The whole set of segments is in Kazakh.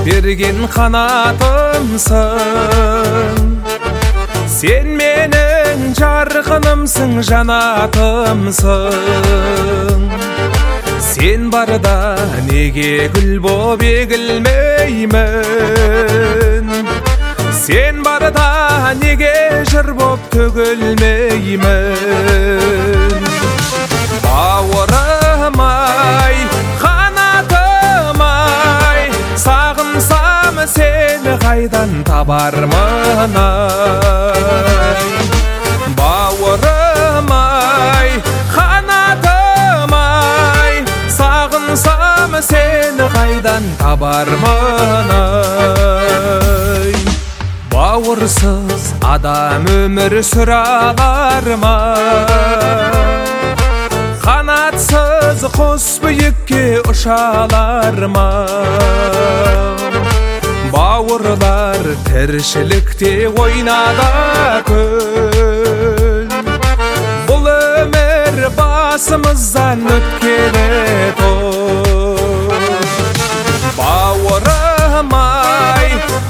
берген қанатымсың. Сен менің жарқынымсың, жанатымсың. Сен барда неге гүл боп егілмеймін? Сен барда неге жыр боп төгілмеймін? Бауырым-ай, қанатым-ай, сағынсам сені қайдан табармын-ай? Бауырым-ай, қанатым-ай, сағынсам сені қайдан табармын-ай? Бауырсыз адам өмір сүре алар ма? Қанатсыз құс биікке ұша алар ма? Бауырлар тіршілікте ойнада күн. Бұл өмір басымыздан өткені той. Бауырым-ай,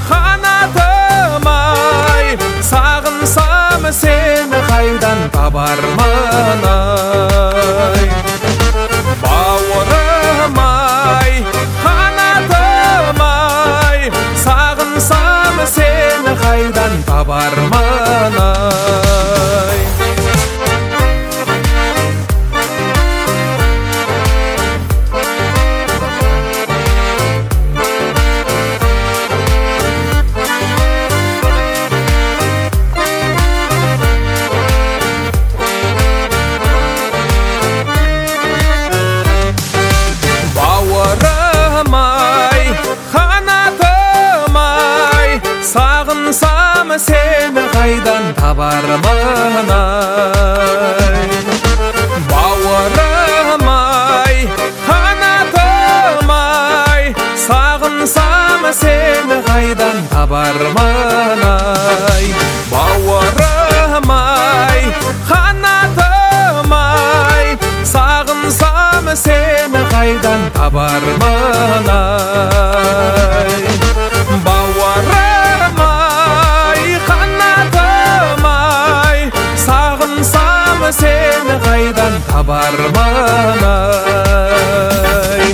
қанатым-ай, сағынсам сені қайдан табармын-ай? Бауырым-ай, қанатым-ай, сағынсам сені қайдан табармын-ай? Сағынсам сені қайдан табармын-ай? Бауырым-ай, қанатым-ай, сағынсам сені қайдан табармын-ай? Бауырым-ай, қанатым-ай, сағынсам сені қайдан табармын-ай? Бауырым-ай, қанатым-ай, сағынсам сені қайдан табармын-ай?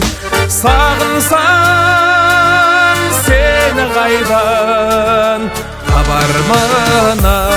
Сағынсам сені қайдан табармын-ай?